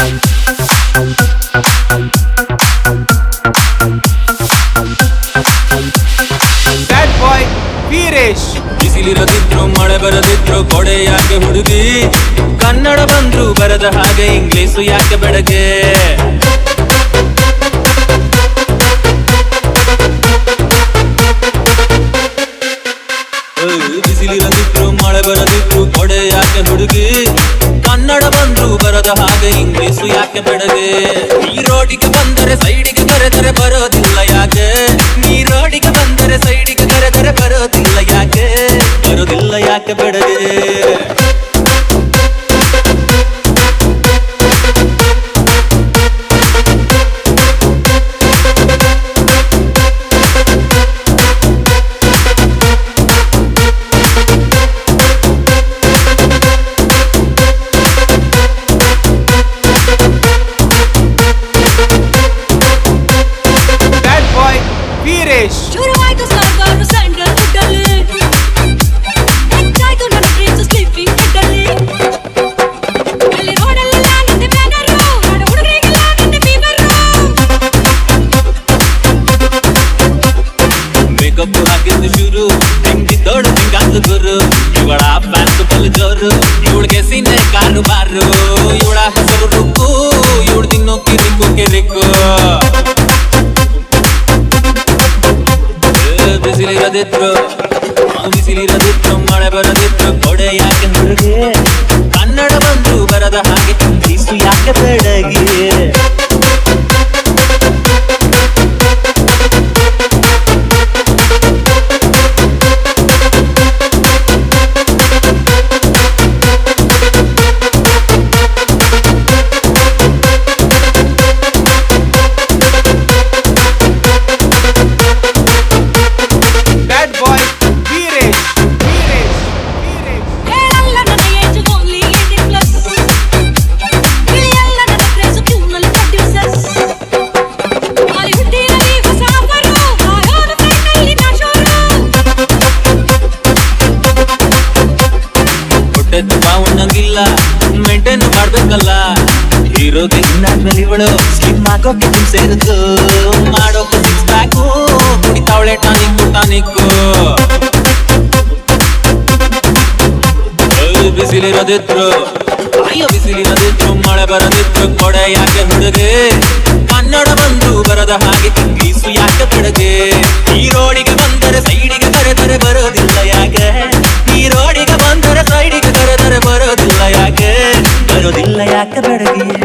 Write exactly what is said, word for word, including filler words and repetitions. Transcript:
ಬ್ಯಾಡ್ ಬಾಯ್ ವೀರೇಶ್. ಬಿಸಿಲಿರದಿದ್ರು ಮಳೆ ಬರದಿದ್ರು ಕೊಡೆ ಯಾಕೆ ಹುಡುಗಿ, ಕನ್ನಡ ಬಂದ್ರು ಬರದ ಹಾಗೆ ಇಂಗ್ಲೀಷು ಯಾಕೆ ಬೆಳಗ್ಗೆ. ಬಿಸಿಲಿರದಿದ್ರು ಮಳೆ ಬರದಿದ್ರು ಕೊಡೆ ಯಾಕೆ ಹುಡುಗಿ, ಕನ್ನಡ ಬಂದ್ರು ಬರದ ಹಾಗೆ ಇಂಗ್ಲೀಷು ಯಾಕೆ ಬೆಳಗ್ಗೆ. ಈ ರೋಡಿಗೆ ಬಂದರೆ ಸೈಡಿಗೆ ಕರೆದರೆ ಬರೋದಿಲ್ಲ ಯಾಕೆ, ನೀ ರೋಡಿಗೆ ಬಂದರೆ ಸೈಡಿಗೆ ಕರೆದರೆ ಬರೋದಿಲ್ಲ ಯಾಕೆ, ಬರೋದಿಲ್ಲ ಯಾಕೆ ಬೆಳಗ್ಗೆ. ವೀರೇಶ್. ಶುರುವಾಯ್ತು ಸರ್ಕಾರು ಸ್ಯಾಂಡಲ್ ವುಡ್ಡಲ್ಲಿ, ಹೆಚ್ಚಾಯ್ತು ನನ್ನ ಫ್ರೆಂಡ್ಸ್ ಸ್ಲೀಪಿಂಗ್ ಬೆಡ್ಡಲ್ಲಿ. ಅಲ್ಲಿ ರೋಡಲ್ಲೆಲ್ಲ ನಿಂದೆ ಬ್ಯಾನರು, ನೋಡ ಹುಡುಗರಿಗೆಲ್ಲ ನಿಂದೆ ಫೀವರು. ಮೇಕಪ್ ಹಾಕಿದ್ದು ಶುರು, ಹೆಂಗಿದ್ದೋಳು ಹಿಂಗಾದ್ಲು ಗುರು, ಇವಳ ಪ್ಯಾಂಟ್ ಬಲ್ ಜೋರು, ಇವಳಿಗೆ ಸೀನೆ ಕಾರು ಬಾರು, ಇವಳ ಹೆಸರು ರುಕ್ಕು, ಇವಳು ತಿನ್ನೋ ಕಿರಿಕು ಕಿರಿಕು. ಬಿಸಿಲಿರದಿದ್ರು ಬಿಸಿಲಿರದಿದ್ರು ಮಳೆ ಬರದಿದ್ರು ಕೊಡೆ ಯಾಕೆ ಹುಡುಗಿ, ಕನ್ನಡ ಬಂದು ಬರದ ಹಾಗೆ ಇಂಗ್ಲೀಷು ಯಾಕೆ ಬೆಳಗ್ಗೆ. ಉಣ್ಣಂಗಿಲ್ಲ ಮೇಂಟೈನ್ ಮಾಡ್ಬೇಕಲ್ಲ, ಹೀರೋಗೆ ಇನ್ನಾದ್ಮೇಲೆ ಇವಳು ಸ್ಲಿಮ್ ಆಗೋಕೆ ಸೇರಿದ್ದು, ಮಾಡೋಕೆ ಸಿಕ್ಸ್ ಪ್ಯಾಕು, ಕುಡಿತಾವಳೆ ಟಾನಿಕ್ಕು ಟಾನಿಕ್ಕು. ಬಿಸಿಲಿರೋದಿದ್ರು ಅಯ್ಯೋ ಬಿಸಿಲಿರೋದಿದ್ರು ಮಳೆ ಬರದಿದ್ರು ಕೊಡೆ ಯಾಕೆ ಹುಡುಗಿ, ಕನ್ನಡ ಬಂದು ಬರದ ಹಾಗೆ ಇಂಗ್ಲೀಷು ಯಾಕೆ ಬೆಳಗ್ಗೆ. ಈ ರೋಡಿಗೆ ಬಂದರೆ ಸೈಡಿಗೆ ಕರೆದರೆ ಬರೋದಿಲ್ಲ ಯಾಕೆ, ಈ ರೋಡಿಗೆ ಬಂದರೆ ಸೈಡಿಗೆ ಕರೆದರೆ ಬರೋದಿಲ್ಲ ಯಾಕೆ, ಬರೋದಿಲ್ಲ ಯಾಕೆ ಬೆಳಗ್ಗೆ.